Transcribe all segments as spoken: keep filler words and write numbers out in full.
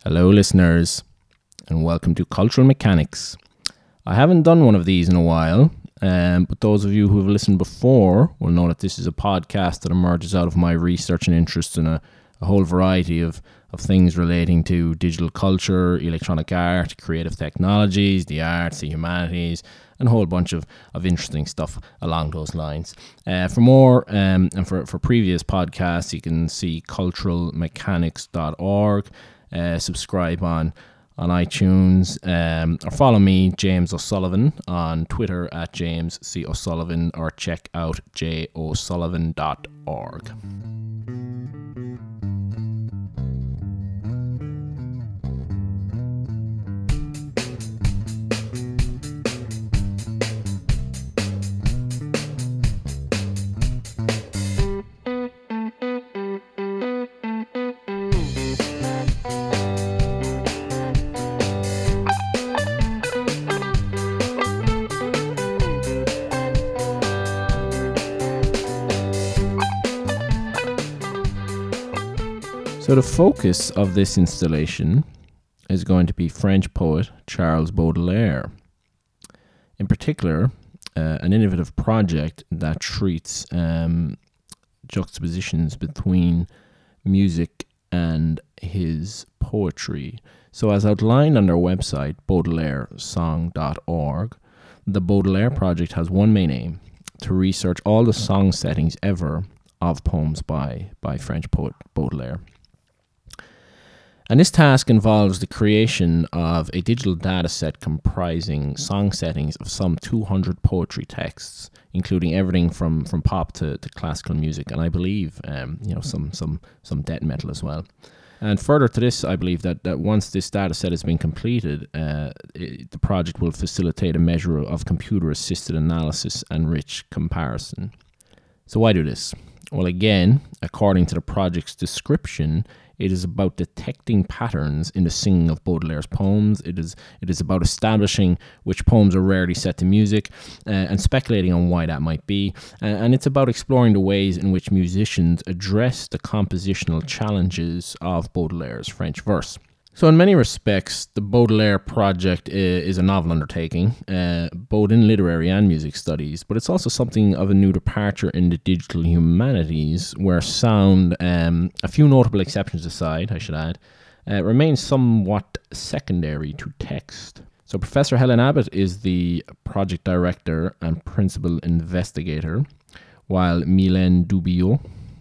Hello listeners, and welcome to Cultural Mechanics. I haven't done one of these in a while, um, but those of you who have listened before will know that this is a podcast that emerges out of my research and interest in a, a whole variety of, of things relating to digital culture, electronic art, creative technologies, the arts, the humanities, and a whole bunch of, of interesting stuff along those lines. Uh, for more um, and for, for previous podcasts, you can see cultural mechanics dot org. Uh, subscribe on on iTunes, um, or follow me, James O'Sullivan, on Twitter at James C. O'Sullivan, or check out j o sullivan dot org. So the focus of this installation is going to be French poet Charles Baudelaire. In particular, uh, an innovative project that treats um, juxtapositions between music and his poetry. So as outlined on their website, baudelaire song dot org, the Baudelaire project has one main aim: to research all the song settings ever of poems by, by French poet Baudelaire. And this task involves the creation of a digital data set comprising song settings of some two hundred poetry texts, including everything from, from pop to, to classical music, and I believe um, you know some some some death metal as well. And further to this, I believe that, that once this data set has been completed, uh, it, the project will facilitate a measure of computer-assisted analysis and rich comparison. So why do this? Well, again, according to the project's description, it is about detecting patterns in the singing of Baudelaire's poems. It is it is about establishing which poems are rarely set to music uh, and speculating on why that might be. Uh, and it's about exploring the ways in which musicians address the compositional challenges of Baudelaire's French verse. So in many respects, the Baudelaire project is a novel undertaking, uh, both in literary and music studies, but it's also something of a new departure in the digital humanities, where sound, um, a few notable exceptions aside, I should add, uh, remains somewhat secondary to text. So Professor Helen Abbott is the project director and principal investigator, while Mylène Dubillot,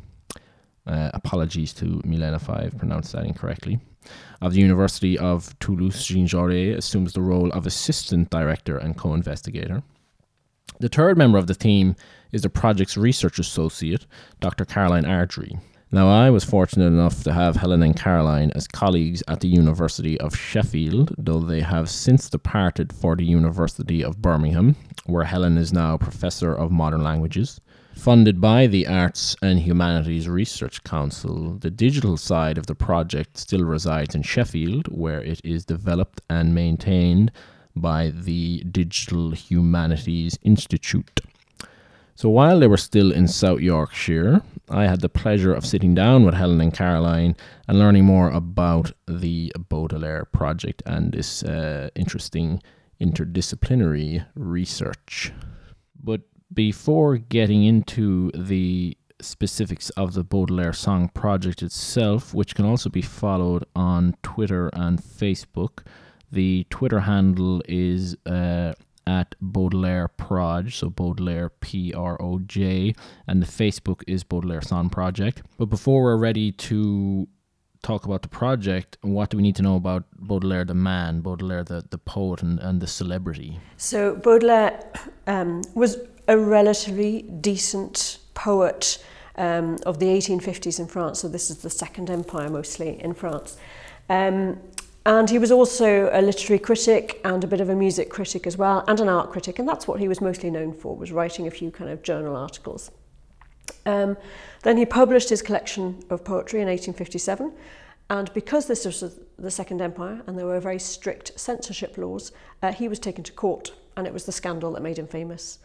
uh, apologies to Mylène if I've pronounced that incorrectly, of the University of Toulouse-Jean Jaurès assumes the role of assistant director and co-investigator. The third member of the team is the project's research associate, Doctor Caroline Ardrey. Now, I was fortunate enough to have Helen and Caroline as colleagues at the University of Sheffield, though they have since departed for the University of Birmingham, where Helen is now Professor of Modern Languages. Funded by the Arts and Humanities Research Council, the digital side of the project still resides in Sheffield, where it is developed and maintained by the Digital Humanities Institute. So while they were still in South Yorkshire, I had the pleasure of sitting down with Helen and Caroline and learning more about the Baudelaire project and this uh, interesting interdisciplinary research. But before getting into the specifics of the Baudelaire Song project itself, which can also be followed on Twitter and Facebook, the Twitter handle is uh, at Baudelaire Proj, so Baudelaire P R O J, and the Facebook is Baudelaire Song Project. But before we're ready to talk about the project, what do we need to know about Baudelaire the man, Baudelaire the, the poet and, and the celebrity? So Baudelaire um, was a relatively decent poet um, of the eighteen fifties in France, so this is the Second Empire mostly in France. Um, and he was also a literary critic and a bit of a music critic as well, and an art critic, and that's what he was mostly known for, was writing a few kind of journal articles. Um, then he published his collection of poetry in eighteen fifty-seven, and because this was the Second Empire and there were very strict censorship laws, uh, he was taken to court, and it was the scandal that made him famous.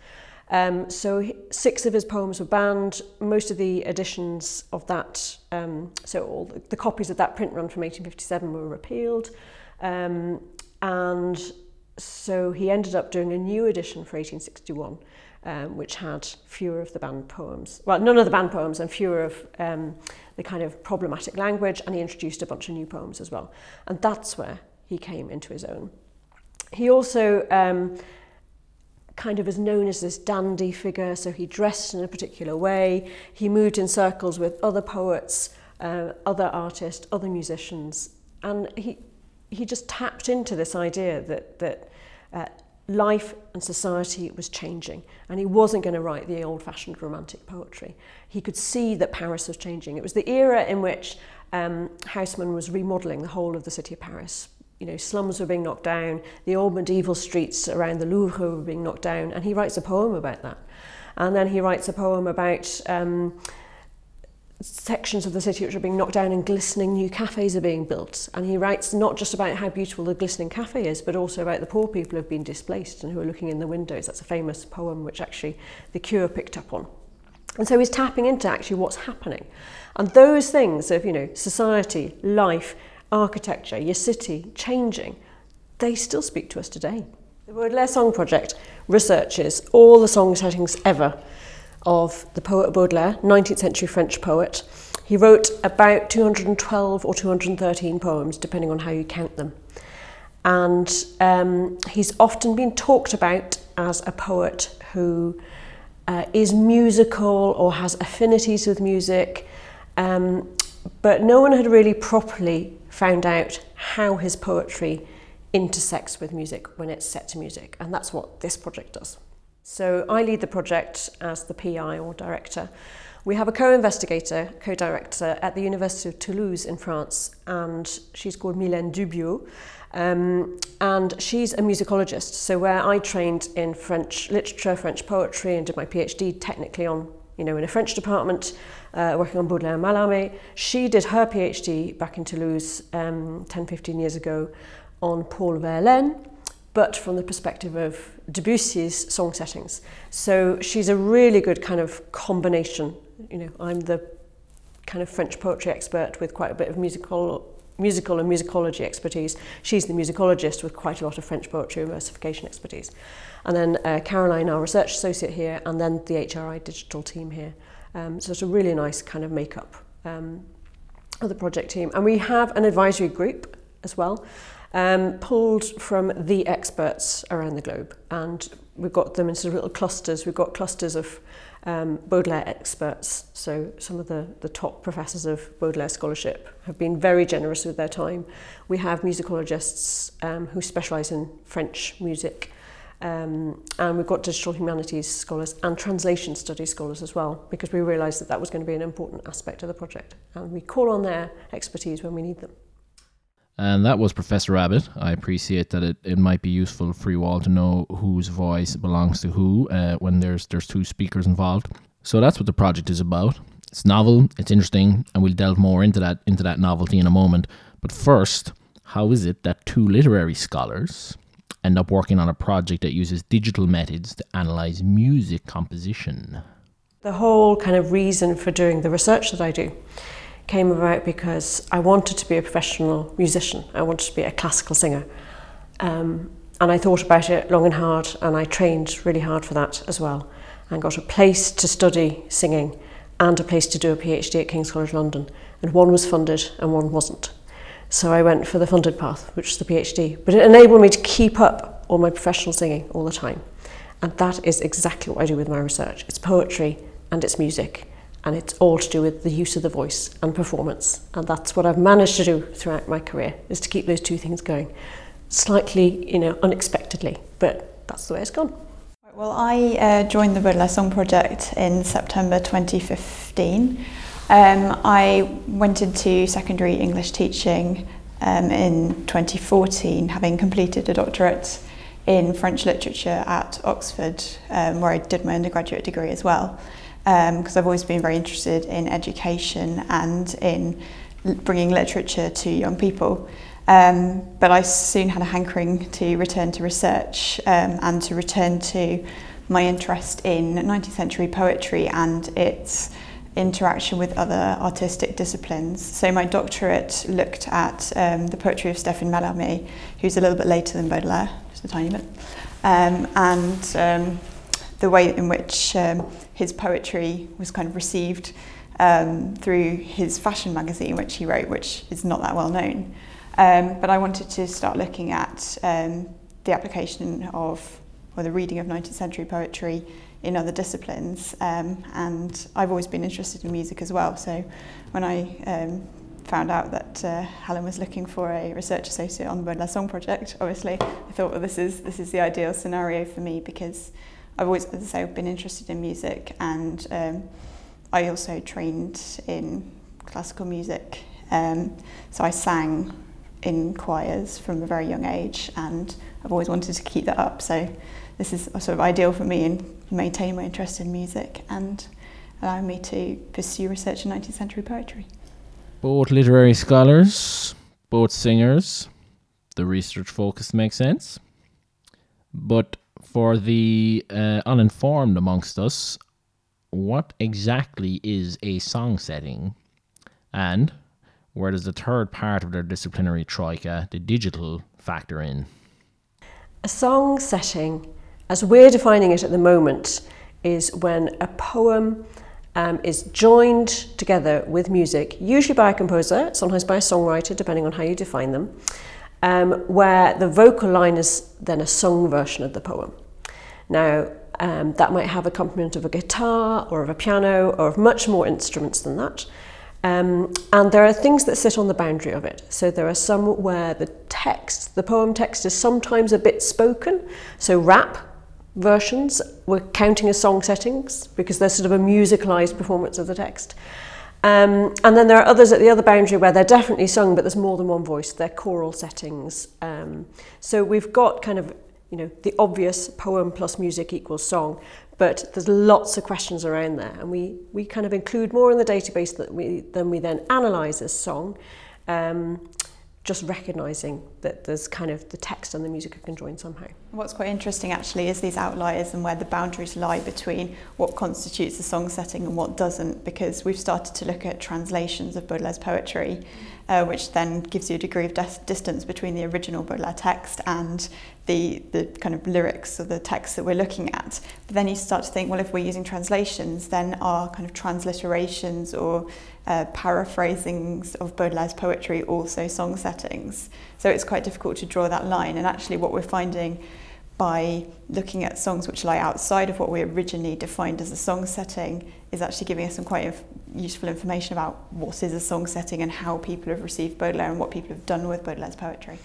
Um, so he, six of his poems were banned. Most of the editions of that, um, so all the, the copies of that print run from eighteen fifty-seven were repealed. Um, and so he ended up doing a new edition for eighteen sixty-one, um, which had fewer of the banned poems. Well, none of the banned poems and fewer of um, the kind of problematic language, and he introduced a bunch of new poems as well. And that's where he came into his own. He also um, kind of is known as this dandy figure, so he dressed in a particular way. He moved in circles with other poets, uh, other artists, other musicians, and he he just tapped into this idea that that uh, life and society was changing, and he wasn't going to write the old-fashioned romantic poetry. He could see that Paris was changing. It was the era in which um, Haussmann was remodelling the whole of the city of Paris. You know, slums were being knocked down, the old medieval streets around the Louvre were being knocked down, and he writes a poem about that. And then he writes a poem about um, sections of the city which are being knocked down and glistening new cafes are being built. And he writes not just about how beautiful the glistening cafe is, but also about the poor people who have been displaced and who are looking in the windows. That's a famous poem which actually the Cure picked up on. And so he's tapping into actually what's happening. And those things of, you know, society, life, architecture, your city changing, they still speak to us today. The Baudelaire Song Project researches all the song settings ever of the poet Baudelaire, nineteenth century French poet. He wrote about two hundred twelve or two hundred thirteen poems, depending on how you count them. And um, he's often been talked about as a poet who uh, is musical or has affinities with music, um, but no one had really properly found out how his poetry intersects with music when it's set to music, and that's what this project does. So I lead the project as the P I or director. We have a co-investigator, co-director at the University of Toulouse in France, and she's called Mylène Dubiot, um, and she's a musicologist. So where I trained in French literature, French poetry, and did my PhD technically on, you know, in a French department, uh, working on Baudelaire and Mallarmé. She did her PhD back in Toulouse um, ten, fifteen years ago on Paul Verlaine, but from the perspective of Debussy's song settings. So she's a really good kind of combination. You know, I'm the kind of French poetry expert with quite a bit of musical musical and musicology expertise. She's the musicologist with quite a lot of French poetry and versification expertise. And then uh, Caroline, our research associate here, and then the H R I digital team here. Um, so it's a really nice kind of makeup um, of the project team. And we have an advisory group as well, um, pulled from the experts around the globe. And we've got them in sort of little clusters. We've got clusters of um, Baudelaire experts. So some of the, the top professors of Baudelaire scholarship have been very generous with their time. We have musicologists um, who specialise in French music. Um, and we've got digital humanities scholars and translation studies scholars as well, because we realised that that was going to be an important aspect of the project. And we call on their expertise when we need them. And that was Professor Abbott. I appreciate that it, it might be useful for you all to know whose voice belongs to who uh, when there's there's two speakers involved. So that's what the project is about. It's novel, it's interesting, and we'll delve more into that into that novelty in a moment. But first, how is it that two literary scholars end up working on a project that uses digital methods to analyse music composition? The whole kind of reason for doing the research that I do came about because I wanted to be a professional musician. I wanted to be a classical singer. Um, and I thought about it long and hard, and I trained really hard for that as well, and got a place to study singing and a place to do a PhD at King's College London. And one was funded and one wasn't. So I went for the funded path, which is the PhD. But it enabled me to keep up all my professional singing all the time. And that is exactly what I do with my research. It's poetry and it's music. And it's all to do with the use of the voice and performance. And that's what I've managed to do throughout my career, is to keep those two things going. Slightly, you know, unexpectedly, but that's the way it's gone. Well, I uh, joined the Baudelaire Song Project in September twenty fifteen. Um, I went into secondary English teaching um, in twenty fourteen, having completed a doctorate in French literature at Oxford, um, where I did my undergraduate degree as well. Because um, I've always been very interested in education and in bringing literature to young people. Um, but I soon had a hankering to return to research um, and to return to my interest in nineteenth century poetry and its interaction with other artistic disciplines. So my doctorate looked at um, the poetry of Stéphane Mallarmé, who's a little bit later than Baudelaire, just a tiny bit, um, and um, the way in which um, his poetry was kind of received um, through his fashion magazine, which he wrote, which is not that well known. Um, but I wanted to start looking at um, the application of, or the reading of nineteenth century poetry in other disciplines, um, and I've always been interested in music as well. So when I um, found out that uh, Helen was looking for a research associate on the Baudelaire Song Project, obviously I thought, well, this is this is the ideal scenario for me, because I've always, as I say, been interested in music, and um, I also trained in classical music, um, so I sang in choirs from a very young age, and I've always wanted to keep that up. So this is sort of ideal for me in maintaining my interest in music and allowing me to pursue research in nineteenth century poetry. Both literary scholars, both singers. The research focus makes sense. But for the uh, uninformed amongst us, what exactly is a song setting? And where does the third part of their disciplinary troika, the digital, factor in? A song setting, as we're defining it at the moment, is when a poem um, is joined together with music, usually by a composer, sometimes by a songwriter, depending on how you define them, um, where the vocal line is then a sung version of the poem. Now, um, that might have accompaniment of a guitar or of a piano or of much more instruments than that. Um, and there are things that sit on the boundary of it. So there are some where the text, the poem text, is sometimes a bit spoken. So rap versions we're counting as song settings because they're sort of a musicalized performance of the text. Um, and then there are others at the other boundary where they're definitely sung, but there's more than one voice. They're choral settings. Um, so we've got kind of, you know, the obvious poem plus music equals song, but there's lots of questions around there, and we, we kind of include more in the database that we, than we then analyse as song, um, just recognising that there's kind of the text and the music are conjoined somehow. What's quite interesting actually is these outliers and where the boundaries lie between what constitutes a song setting and what doesn't, because we've started to look at translations of Baudelaire's poetry, uh, which then gives you a degree of dis- distance between the original Baudelaire text and the, the kind of lyrics of the text that we're looking at. But then you start to think, well, if we're using translations, then are kind of transliterations or uh, paraphrasings of Baudelaire's poetry also song settings? So it's quite difficult to draw that line. And actually what we're finding by looking at songs which lie outside of what we originally defined as a song setting is actually giving us some quite inf- useful information about what is a song setting and how people have received Baudelaire and what people have done with Baudelaire's poetry.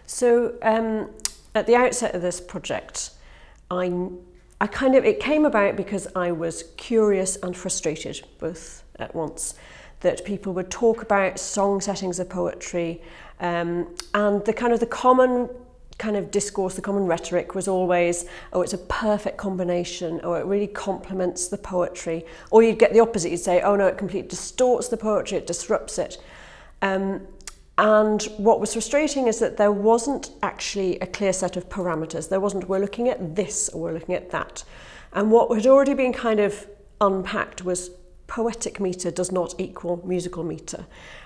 So um, at the outset of this project, I, I kind of, it came about because I was curious and frustrated both at once that people would talk about song settings of poetry, um, and the kind of the common kind of discourse, the common rhetoric was always, oh, it's a perfect combination, or it really complements the poetry. Or you'd get the opposite, you'd say, oh no, it completely distorts the poetry, it disrupts it. Um, and what was frustrating is that there wasn't actually a clear set of parameters. There wasn't, we're looking at this, or we're looking at that. And what had already been kind of unpacked was poetic metre does not equal musical metre.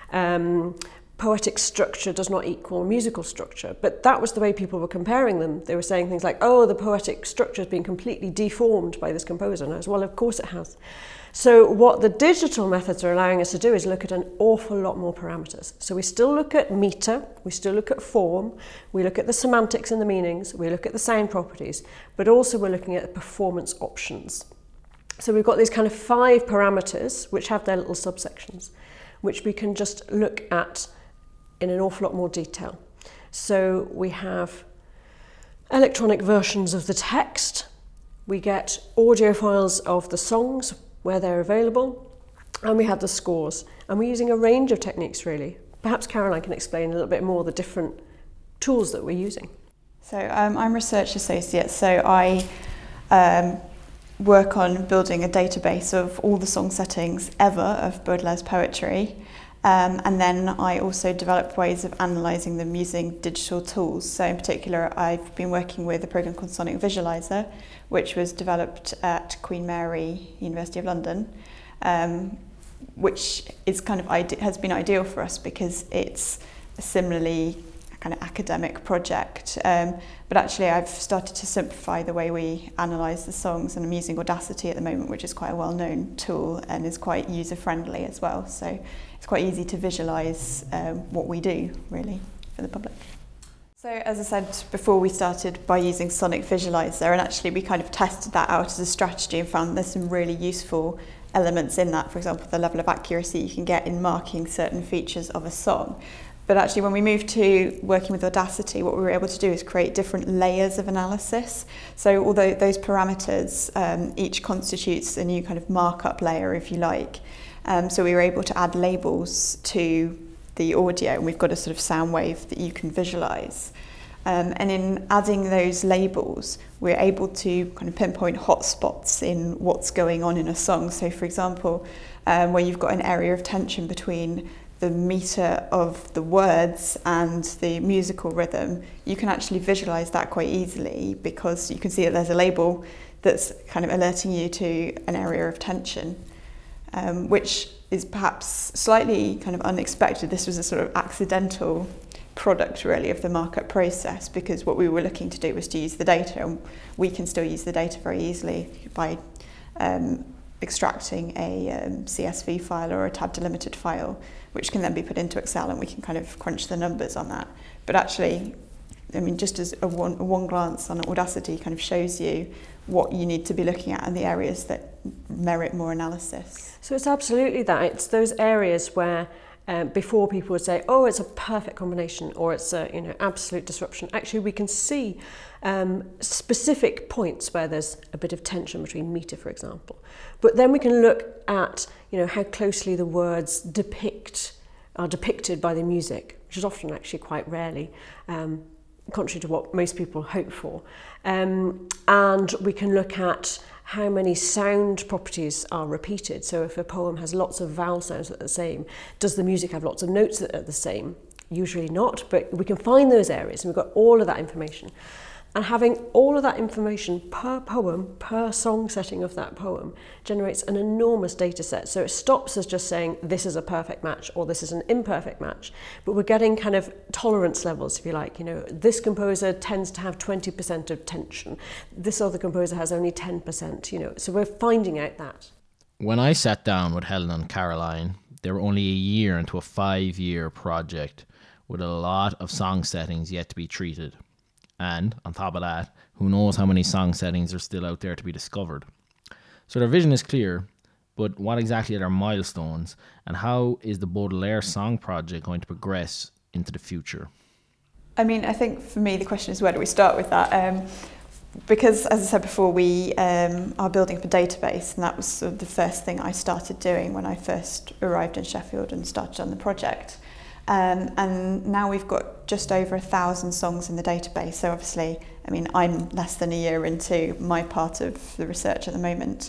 Um, Poetic structure does not equal musical structure, but that was the way people were comparing them. They were saying things like, oh, the poetic structure has been completely deformed by this composer. And I was, well, of course it has. So what the digital methods are allowing us to do is look at an awful lot more parameters. So we still look at meter, we still look at form, we look at the semantics and the meanings, we look at the sound properties, but also we're looking at performance options. So we've got these kind of five parameters, which have their little subsections, which we can just look at in an awful lot more detail. So we have electronic versions of the text, we get audio files of the songs where they're available, and we have the scores. And we're using a range of techniques really. Perhaps Caroline can explain a little bit more the different tools that we're using. So um, I'm research associate, so I um, work on building a database of all the song settings ever of Baudelaire's poetry. Um, and then I also developed ways of analysing them using digital tools. So in particular, I've been working with a programme called Sonic Visualizer, which was developed at Queen Mary, University of London, um, which is kind of ide- has been ideal for us because it's a similarly kind of academic project. Um, but actually I've started to simplify the way we analyse the songs, and I'm using Audacity at the moment, which is quite a well-known tool and is quite user-friendly as well. So it's quite easy to visualise um, what we do, really, for the public. So as I said before, we started by using Sonic Visualizer, and actually we kind of tested that out as a strategy and found there's some really useful elements in that. For example, the level of accuracy you can get in marking certain features of a song. But actually when we moved to working with Audacity, what we were able to do is create different layers of analysis. So although those parameters um, each constitutes a new kind of markup layer, if you like. Um, so we were able to add labels to the audio, and we've got a sort of sound wave that you can visualize. Um, and in adding those labels, we're able to kind of pinpoint hotspots in what's going on in a song. So for example, um, where you've got an area of tension between the meter of the words and the musical rhythm, you can actually visualize that quite easily because you can see that there's a label that's kind of alerting you to an area of tension, um, which is perhaps slightly kind of unexpected. This was a sort of accidental product really of the markup process, because what we were looking to do was to use the data, and we can still use the data very easily by um, extracting a um, C S V file or a tab delimited file, which can then be put into Excel, and we can kind of crunch the numbers on that. But actually, I mean, just as a one, a one glance on Audacity kind of shows you what you need to be looking at and the areas that merit more analysis. So it's absolutely that. It's those areas where um, before people would say, oh, it's a perfect combination, or it's a you know absolute disruption. Actually, we can see um, specific points where there's a bit of tension between meter, for example. But then we can look at you know how closely the words depict are depicted by the music, which is often actually quite rarely, um, contrary to what most people hope for. Um, and we can look at how many sound properties are repeated. So if a poem has lots of vowel sounds that are the same, does the music have lots of notes that are the same? Usually not, but we can find those areas, and we've got all of that information. And having all of that information per poem, per song setting of that poem, generates an enormous data set. So it stops us just saying this is a perfect match or this is an imperfect match, but we're getting kind of tolerance levels, if you like. You know, this composer tends to have twenty percent of tension. This other composer has only ten percent, you know. So we're finding out that. When I sat down with Helen and Caroline, they were only a year into a five-year project with a lot of song settings yet to be treated. And on top of that, who knows how many song settings are still out there to be discovered. So their vision is clear, but what exactly are their milestones, and how is the Baudelaire Song Project going to progress into the future? I mean, I think for me the question is, where do we start with that? Um, because, as I said before, we um, are building up a database, and that was sort of the first thing I started doing when I first arrived in Sheffield and started on the project. Um, and now we've got just over a thousand songs in the database. So obviously, I mean, I'm less than a year into my part of the research at the moment.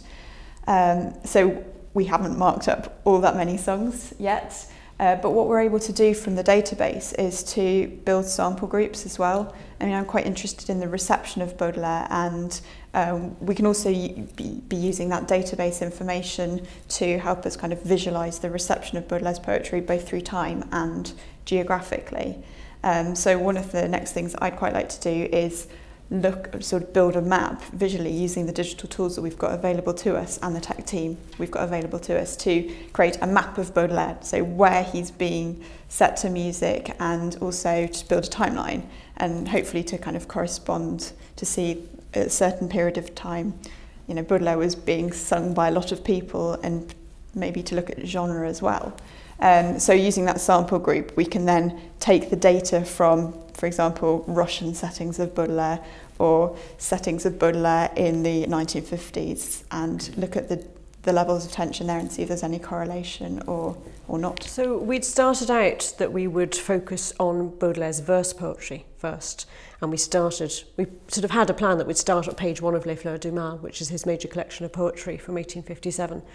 Um, so we haven't marked up all that many songs yet. Uh, but what we're able to do from the database is to build sample groups as well. I mean, I'm quite interested in the reception of Baudelaire, and um, we can also be, be using that database information to help us kind of visualise the reception of Baudelaire's poetry, both through time and geographically. Um, so one of the next things I'd quite like to do is look, sort of build a map visually using the digital tools that we've got available to us, and the tech team we've got available to us, to create a map of Baudelaire, so where he's being set to music, and also to build a timeline, and hopefully to kind of correspond to see at a certain period of time, you know, Baudelaire was being sung by a lot of people, and maybe to look at genre as well. Um, so using that sample group, we can then take the data from, for example, Russian settings of Baudelaire or settings of Baudelaire in the nineteen fifties, and look at the, the levels of tension there and see if there's any correlation or, or not. So we'd started out that we would focus on Baudelaire's verse poetry first, and we started, we sort of had a plan that we'd start at page one of Les Fleurs du Mal, which is his major collection of poetry from eighteen fifty-seven.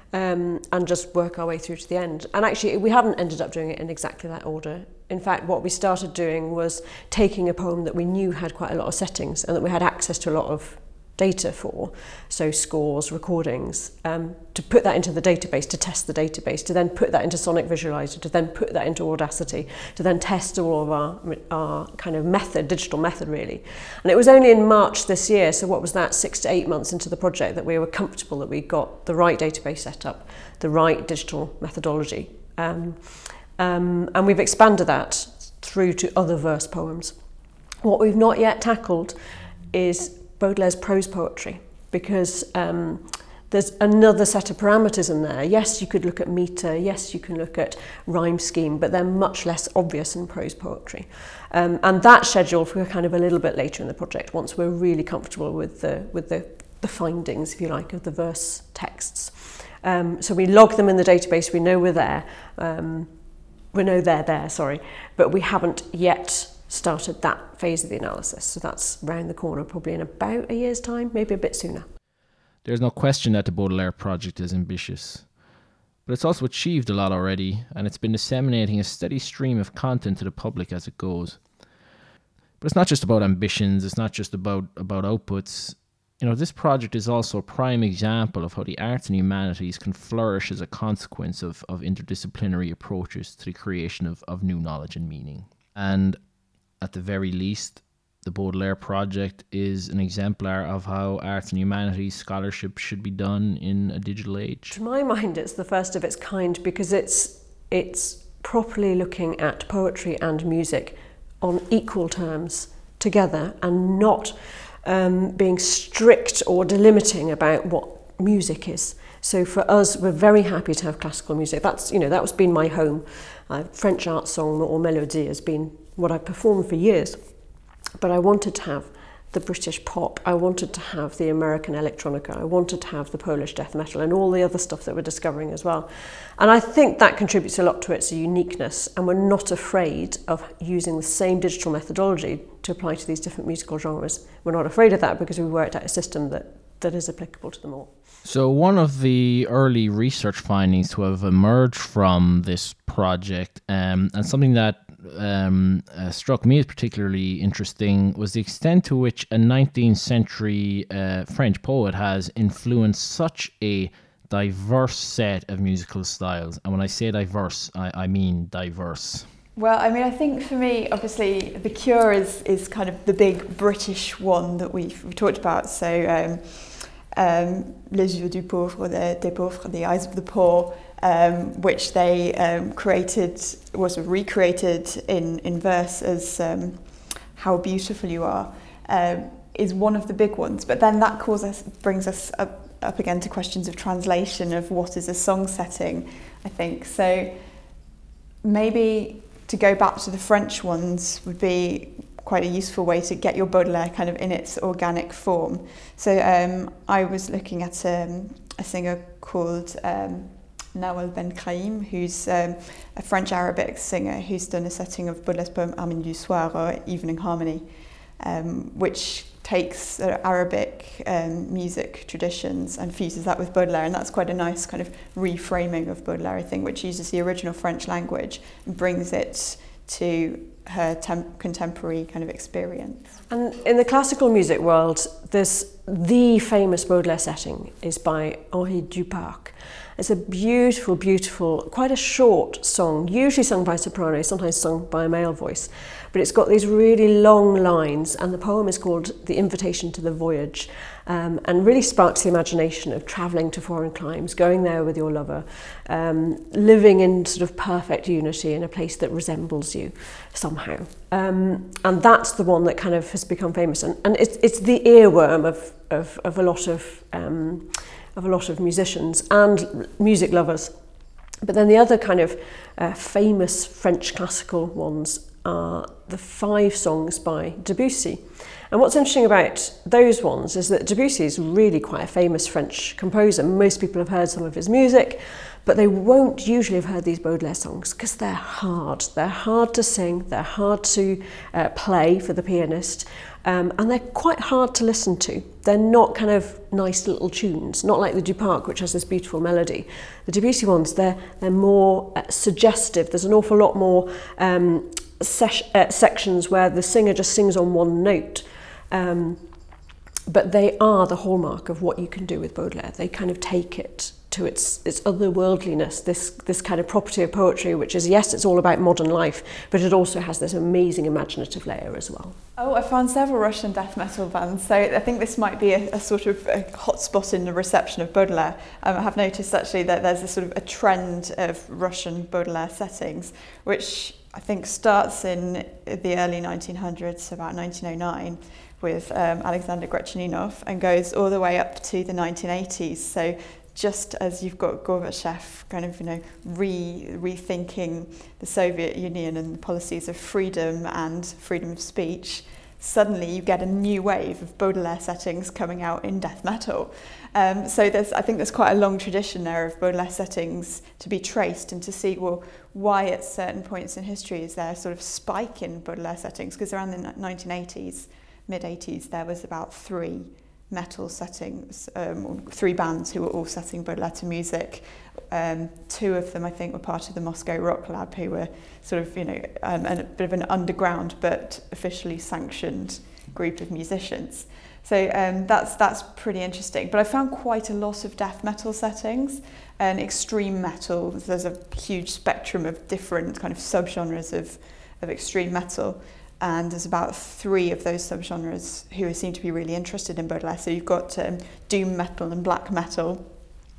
um, and just work our way through to the end. And actually, we haven't ended up doing it in exactly that order. In fact, what we started doing was taking a poem that we knew had quite a lot of settings and that we had access to a lot of data for, so scores, recordings, um, to put that into the database, to test the database, to then put that into Sonic Visualizer, to then put that into Audacity, to then test all of our, our kind of method, digital method really. And it was only in March this year, so what was that, six to eight months into the project, that we were comfortable that we got the right database set up, the right digital methodology. Um, um, and we've expanded that through to other verse poems. What we've not yet tackled is Baudelaire's prose poetry, because um, there's another set of parameters in there. Yes, you could look at metre, yes, you can look at rhyme scheme, but they're much less obvious in prose poetry. Um, and that's scheduled for kind of a little bit later in the project, once we're really comfortable with the, with the, the findings, if you like, of the verse texts. Um, so we log them in the database, we know we're there, um, we know they're there, sorry, but we haven't yet started that phase of the analysis. So that's round the corner, probably in about a year's time, maybe a bit sooner. There's no question that the Baudelaire project is ambitious, but it's also achieved a lot already, and it's been disseminating a steady stream of content to the public as it goes. But it's not just about ambitions, it's not just about, about outputs. You know, this project is also a prime example of how the arts and humanities can flourish as a consequence of, of interdisciplinary approaches to the creation of, of new knowledge and meaning. And at the very least, the Baudelaire project is an exemplar of how arts and humanities scholarship should be done in a digital age. To my mind, it's the first of its kind, because it's it's properly looking at poetry and music on equal terms together, and not um, being strict or delimiting about what music is. So for us, we're very happy to have classical music. That's, you know, that was been my home. Uh, French art song or melody has been what I performed for years, but I wanted to have the British pop, I wanted to have the American electronica, I wanted to have the Polish death metal and all the other stuff that we're discovering as well. And I think that contributes a lot to its uniqueness, and we're not afraid of using the same digital methodology to apply to these different musical genres. We're not afraid of that because we worked out a system that, that is applicable to them all. So one of the early research findings to have emerged from this project, um, and something that um, uh, struck me as particularly interesting, was the extent to which a nineteenth century uh, French poet has influenced such a diverse set of musical styles. And when I say diverse, I, I mean diverse. Well, I mean, I think for me, obviously, The Cure is, is kind of the big British one that we've, we've talked about. So, um, um, Les yeux du pauvre, des, des pauvres, the eyes of the poor, um, which they um, created, was recreated in, in verse as um, How Beautiful You Are, um, is one of the big ones. But then that causes, brings us up, up again to questions of translation, of what is a song setting, I think. So maybe to go back to the French ones would be quite a useful way to get your Baudelaire kind of in its organic form. So um, I was looking at um, a singer called um, Nawal Ben Kraim, who's um, a French Arabic singer who's done a setting of Baudelaire's poem Harmonie du Soir, or Evening Harmony, um, which takes uh, Arabic um, music traditions and fuses that with Baudelaire, and that's quite a nice kind of reframing of Baudelaire, I think, which uses the original French language and brings it to her temp- contemporary kind of experience. And in the classical music world, there's the famous Baudelaire setting is by Henri Duparc. It's a beautiful, beautiful, quite a short song, usually sung by a soprano, sometimes sung by a male voice. But it's got these really long lines, and the poem is called The Invitation to the Voyage, um, and really sparks the imagination of travelling to foreign climes, going there with your lover, um, living in sort of perfect unity in a place that resembles you somehow. Um, and that's the one that kind of has become famous. And, and it's, it's the earworm of, of, of a lot of... Um, of a lot of musicians and music lovers. But then the other kind of uh, famous French classical ones are the five songs by Debussy. And what's interesting about those ones is that Debussy is really quite a famous French composer. Most people have heard some of his music, but they won't usually have heard these Baudelaire songs because they're hard. They're hard to sing, they're hard to uh, play for the pianist, um, and they're quite hard to listen to. They're not kind of nice little tunes, not like the Duparc, which has this beautiful melody. The Debussy ones, they're, they're more uh, suggestive. There's an awful lot more um, ses- uh, sections where the singer just sings on one note. Um, but they are the hallmark of what you can do with Baudelaire. They kind of take it to its its otherworldliness, this this kind of property of poetry, which is, yes, it's all about modern life, but it also has this amazing imaginative layer as well. Oh, I found several Russian death metal bands, so I think this might be a, a sort of a hotspot in the reception of Baudelaire. Um, I have noticed actually that there's a sort of a trend of Russian Baudelaire settings, which I think starts in the early nineteen hundreds, so about nineteen oh nine, with um, Alexander Grechaninov, and goes all the way up to the nineteen eighties. So just as you've got Gorbachev kind of, you know, re rethinking the Soviet Union and the policies of freedom and freedom of speech, suddenly you get a new wave of Baudelaire settings coming out in death metal. Um, so there's, I think there's quite a long tradition there of Baudelaire settings to be traced and to see, well, why at certain points in history is there a sort of spike in Baudelaire settings? Because around the nineteen eighties, mid eighties, there was about three metal settings, um, three bands who were all setting Baudelaire to music. Um, two of them, I think, were part of the Moscow Rock Lab, who were sort of, you know, um, a bit of an underground but officially sanctioned group of musicians. So um, that's that's pretty interesting. But I found quite a lot of death metal settings and extreme metal. There's a huge spectrum of different kind of subgenres of, of extreme metal. And there's about three of those subgenres who seem to be really interested in Baudelaire. So you've got um, doom metal and black metal,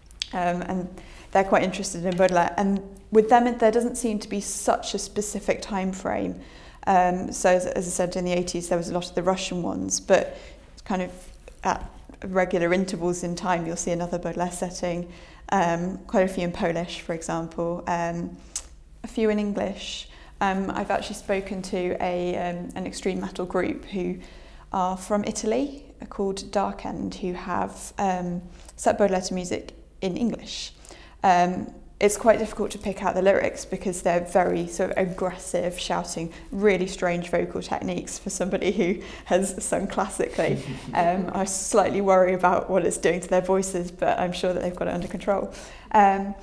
um, and they're quite interested in Baudelaire. And with them, there doesn't seem to be such a specific time frame. Um, so as, as I said, in the eighties, there was a lot of the Russian ones, but kind of at regular intervals in time, you'll see another Baudelaire setting, um, quite a few in Polish, for example, um, a few in English. Um, I've actually spoken to a um, an extreme metal group who are from Italy, called Dark End, who have um, set Baudelaire to music in English. Um, it's quite difficult to pick out the lyrics because they're very sort of aggressive, shouting, really strange vocal techniques for somebody who has sung classically. Um, I slightly worry about what it's doing to their voices, but I'm sure that they've got it under control. Um,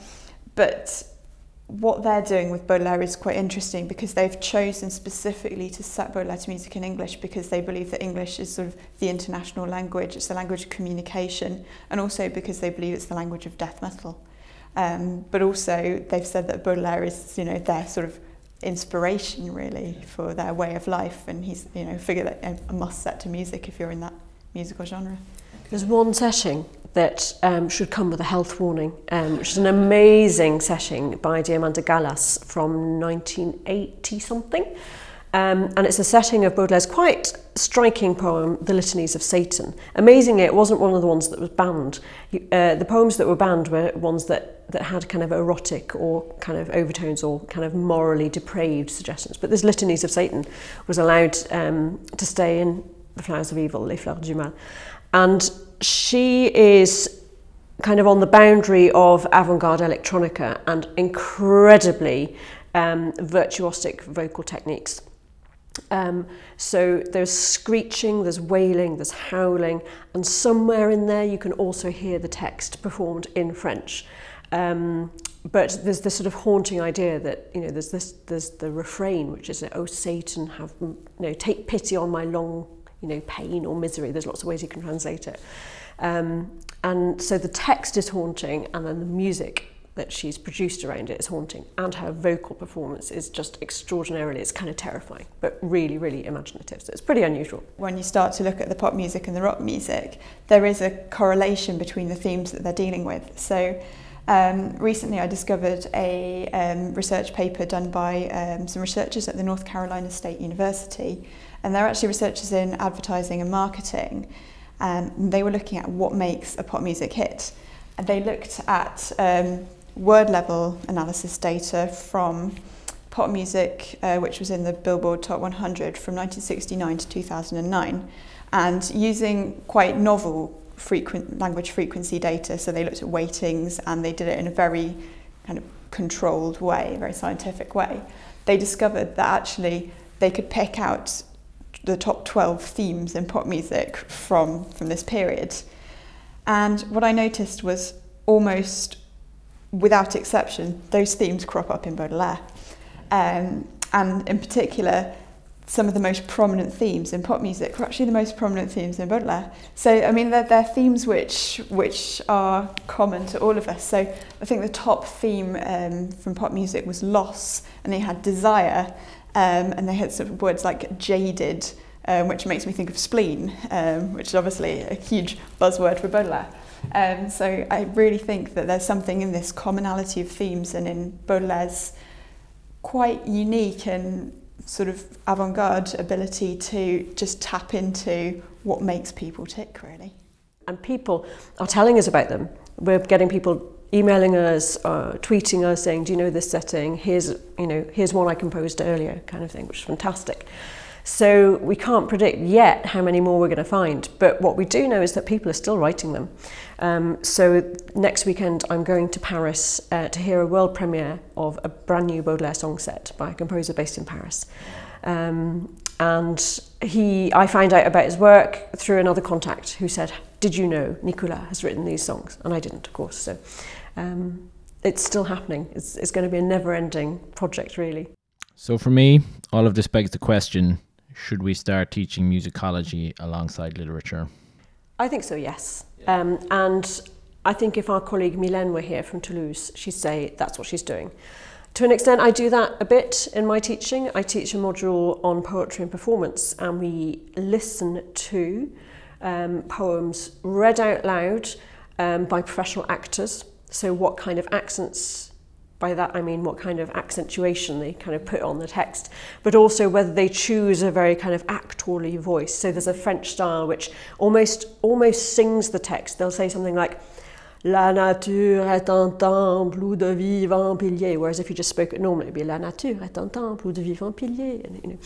but what they're doing with Baudelaire is quite interesting because they've chosen specifically to set Baudelaire to music in English because they believe that English is sort of the international language, it's the language of communication, and also because they believe it's the language of death metal. Um, but also they've said that Baudelaire is, you know, their sort of inspiration really for their way of life, and he's, you know, a figure that a must set to music if you're in that musical genre. There's one setting that um, should come with a health warning, um, which is an amazing setting by Diamanda Galas from nineteen eighty something. Um, and it's a setting of Baudelaire's quite striking poem, The Litanies of Satan. Amazingly, it wasn't one of the ones that was banned. Uh, the poems that were banned were ones that, that had kind of erotic or kind of overtones or kind of morally depraved suggestions. But this Litanies of Satan was allowed um, to stay in The Flowers of Evil, Les Fleurs du Mal. And she is kind of on the boundary of avant-garde electronica and incredibly um, virtuosic vocal techniques. Um, so there's screeching, there's wailing, there's howling, and somewhere in there you can also hear the text performed in French. Um, but there's this sort of haunting idea that, you know, there's this, there's the refrain, which is, "Oh Satan, have, you know, take pity on my long, you know, pain or misery." There's lots of ways you can translate it. Um, and so the text is haunting, and then the music that she's produced around it is haunting, and her vocal performance is just extraordinarily, it's kind of terrifying, but really, really imaginative. So it's pretty unusual. When you start to look at the pop music and the rock music, there is a correlation between the themes that they're dealing with. So um, recently I discovered a um, research paper done by um, some researchers at the North Carolina State University, and they're actually researchers in advertising and marketing. Um, they were looking at what makes a pop music hit. And they looked at um, word level analysis data from pop music, uh, which was in the Billboard Top one hundred from nineteen sixty-nine to two thousand nine, and using quite novel frequent language frequency data. So they looked at weightings and they did it in a very kind of controlled way, a very scientific way. They discovered that actually they could pick out the top twelve themes in pop music from, from this period. And what I noticed was almost without exception, those themes crop up in Baudelaire. Um, and in particular, some of the most prominent themes in pop music were actually the most prominent themes in Baudelaire. So, I mean, they're, they're themes which which are common to all of us. So I think the top theme um, from pop music was loss, and they had desire, um, and they had sort of words like jaded, um, which makes me think of spleen, um, which is obviously a huge buzzword for Baudelaire. Um, so I really think that there's something in this commonality of themes and in Baudelaire's quite unique and sort of avant-garde ability to just tap into what makes people tick, really. And people are telling us about them. We're getting people emailing us, uh, tweeting us, saying, do you know this setting? Here's, you know, here's one I composed earlier, kind of thing, which is fantastic. So we can't predict yet how many more we're going to find, but what we do know is that people are still writing them. Um, so next weekend I'm going to Paris uh, to hear a world premiere of a brand new Baudelaire song set by a composer based in Paris. Um, and he, I found out about his work through another contact who said, did you know Nicolas has written these songs? And I didn't, of course. So um, it's still happening. It's, it's going to be a never-ending project, really. So for me, all of this begs the question, should we start teaching musicology alongside literature? I think so, yes. Um, and I think if our colleague Mylène were here from Toulouse, she'd say that's what she's doing. To an extent, I do that a bit in my teaching. I teach a module on poetry and performance, and we listen to um, poems read out loud um, by professional actors. So what kind of accents, by that I mean what kind of accentuation they kind of put on the text, but also whether they choose a very kind of actorly voice. So there's a French style which almost almost sings the text. They'll say something like, La nature est un temple où de vivants piliers, whereas if you just spoke it normally, it'd be La nature est un temple où de vivants piliers. And, you know.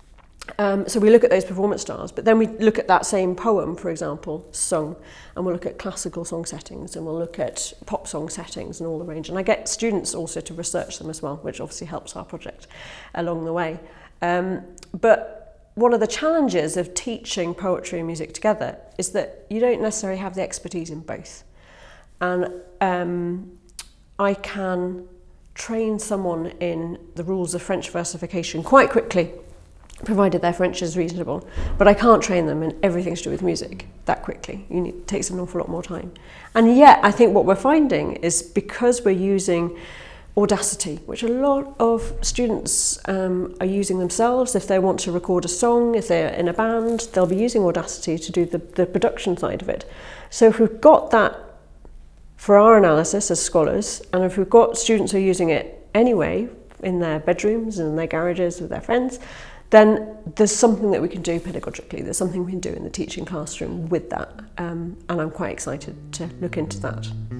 Um, so we look at those performance styles, but then we look at that same poem, for example, sung, and we'll look at classical song settings, and we'll look at pop song settings and all the range. And I get students also to research them as well, which obviously helps our project along the way. Um, but one of the challenges of teaching poetry and music together is that you don't necessarily have the expertise in both. And um, I can train someone in the rules of French versification quite quickly, provided their French is reasonable, but I can't train them in everything to do with music that quickly. You need, it takes an awful lot more time. And yet, I think what we're finding is because we're using Audacity, which a lot of students um, are using themselves. If they want to record a song, if they're in a band, they'll be using Audacity to do the, the production side of it. So if we've got that for our analysis as scholars, and if we've got students who are using it anyway in their bedrooms and in their garages with their friends, then there's something that we can do pedagogically. There's something we can do in the teaching classroom with that. Um, and I'm quite excited to look into that.